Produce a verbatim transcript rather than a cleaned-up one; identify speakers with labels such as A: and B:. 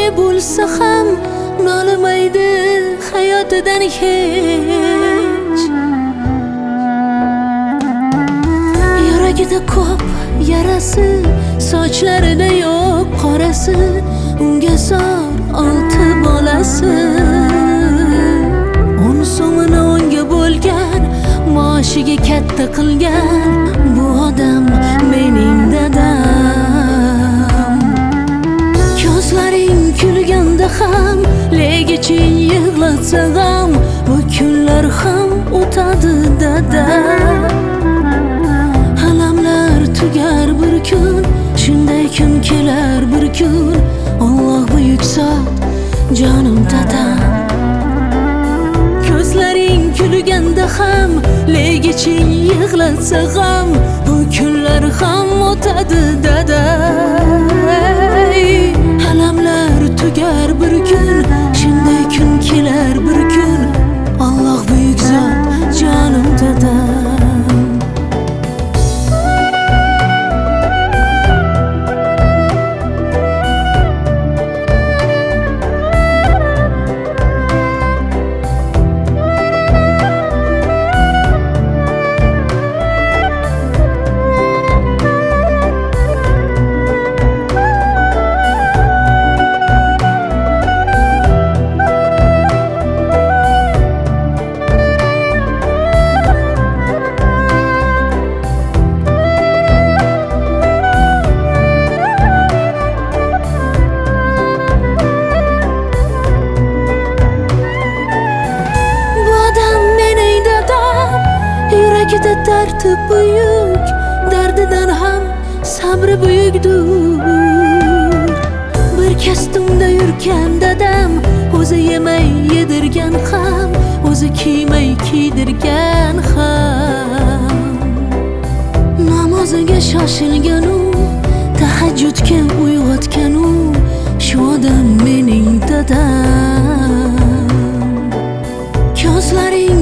A: bo'lsa ham nolimaydi hayotidan hech. Yuragida ko'p yarasi, sochlarida yo'q qorasi, unga zor olti bolasi. O'n so'mini unga bo'lgan, maoshiga katta qilgan bu odam mening dadam. Ko'zlaring kulganda ham, legiching yig'latsa ham, bu kunlar ham o'tadi dada. Alamlar tugar bir kun, shunday kun kelar bir kun. Alloh buyuk zot, jonim dadam. Ko'zlaring kulganda ham, legiching yig'latsa ham, bu kunlar ham o'tadi dada. Alamlar tugar bir kun, shunday kun kelar bir kun. Alloh buyuk zot, jonim dadam. Yuragida dardi buyuk, dardidan ham sabri buyukdur. Bir kastumda yurgan dadam, o'zi yemay yedirgan ham, o'zi kiymay kiydirgan ham. Namoziga shoshilgan u, tahajjudga uyg'otgan u, shu odam mening dadam. Ko'zlaring